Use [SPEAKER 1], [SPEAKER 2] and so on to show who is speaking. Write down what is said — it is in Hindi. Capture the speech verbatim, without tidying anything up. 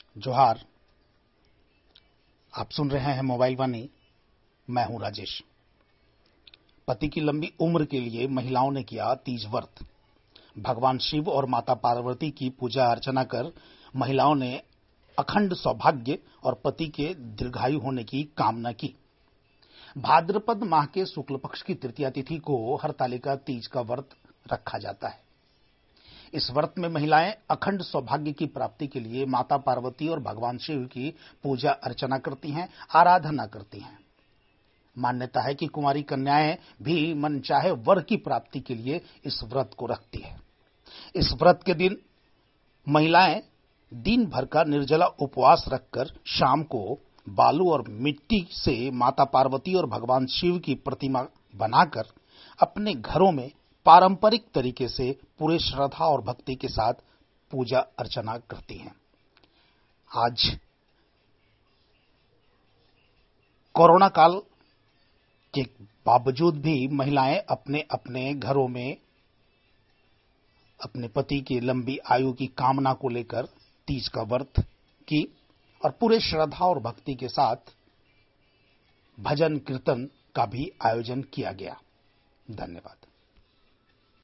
[SPEAKER 1] जोहार। आप सुन रहे हैं मोबाइल वाणी। मैं हूं राजेश। पति की लंबी उम्र के लिए महिलाओं ने किया तीज व्रत। भगवान शिव और माता पार्वती की पूजा अर्चना कर महिलाओं ने अखंड सौभाग्य और पति के दीर्घायु होने की कामना की। भाद्रपद माह के शुक्ल पक्ष की तृतीया तिथि को हरतालिका तीज का व्रत रखा जाता है। इस व्रत में महिलाएं अखंड सौभाग्य की प्राप्ति के लिए माता पार्वती और भगवान शिव की पूजा अर्चना करती हैं, आराधना करती हैं। मान्यता है कि कुंवारी कन्याएं भी मनचाहे वर की प्राप्ति के लिए इस व्रत को रखती है। इस व्रत के दिन महिलाएं दिन भर का निर्जला उपवास रखकर शाम को बालू और मिट्टी से माता पार्वती और भगवान शिव की प्रतिमा बनाकर अपने घरों में पारंपरिक तरीके से पूरे श्रद्धा और भक्ति के साथ पूजा अर्चना करती हैं। आज कोरोना काल के बावजूद भी महिलाएं अपने अपने घरों में अपने पति की लंबी आयु की कामना को लेकर तीज का व्रत की और पूरे श्रद्धा और भक्ति के साथ भजन कीर्तन का भी आयोजन किया गया। धन्यवाद।